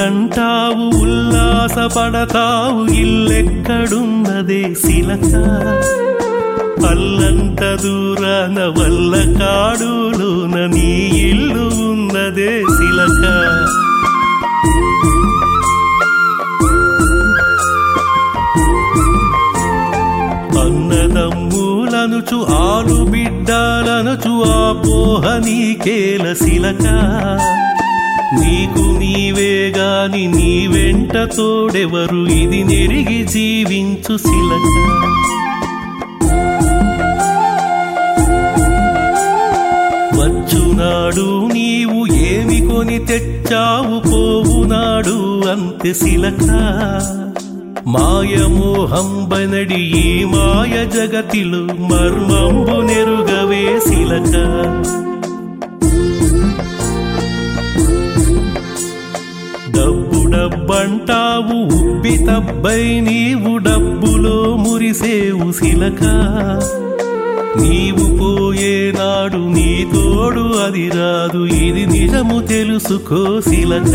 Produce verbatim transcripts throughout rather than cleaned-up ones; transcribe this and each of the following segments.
ఊరంటావు ఉల్లాసపడతావు ఇల్లెక్కడున్నదే శిలక అల్లంత దూరాన వల్ల కాడులోన నీ ఇల్లు ఉన్నదే శిలక అన్నదమ్ములనుచు ఆలు బిడ్డలనుచు ఆ పోహ నీకేల శిలక నీకు నీవే గాని నీ వెంట తోడెవరు ఇది నెరిగి జీవించు శిలక వచ్చునాడు నీవు ఏమి కొని తెచ్చావు పోవునాడు అంతే శిలక మాయమోహంబనడి ఈ మాయ జగతిలో మర్మంబు నెరుగవే శిలక డబ్బు డబ్బంటావు ఉబ్బి తబ్బై నీవు డబ్బులో మురిసేవు శిలక నీవు పోయేనాడు నీ తోడు అది రాదు ఇది నిజము తెలుసుకో శిలక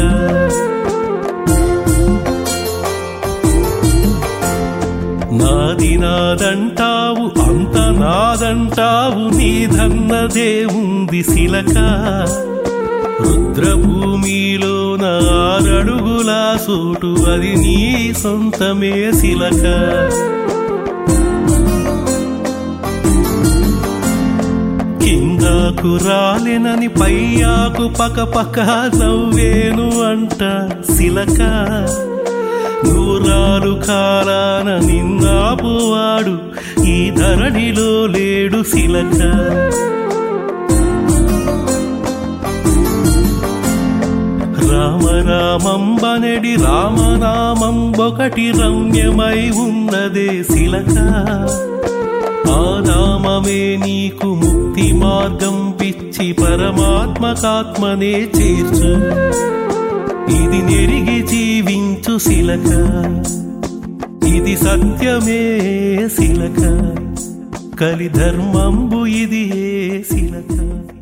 నాది నాదంటావు అంత నాదంటావు నీదన్నదే ఉంది శిలక రుద్రభూమిలోన ఆరడుగుల సోటు అది నీ సొంతమే శిలక కిందకు రాలేనని పయ్యాకు పక పక నవ్వేను అంట శిలక నూరాలు కాలాన నిన్నాపువాడు ఈ ధరణిలో లేడు శిలక రామనామంబనడి రామనామంబొకటి రమ్యమై ఉన్నదే శిలక ఆ నామమే నీకు ముక్తి మార్గం పిచ్చి పరమాత్మకాత్మనే చేర్చు ఇది నెరిగి జీవించు శిలక ఇది సత్యమే శిలక కలిధర్మంబు ఇది ఏ శిలక